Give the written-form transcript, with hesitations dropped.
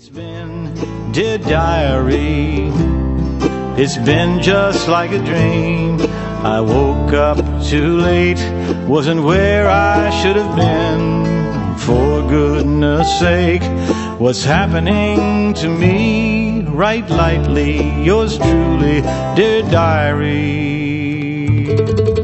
It's been, dear diary, it's been just like a dream. I woke up too late, wasn't where I should have been. For goodness sake, what's happening to me? Write lightly, yours truly, dear diary.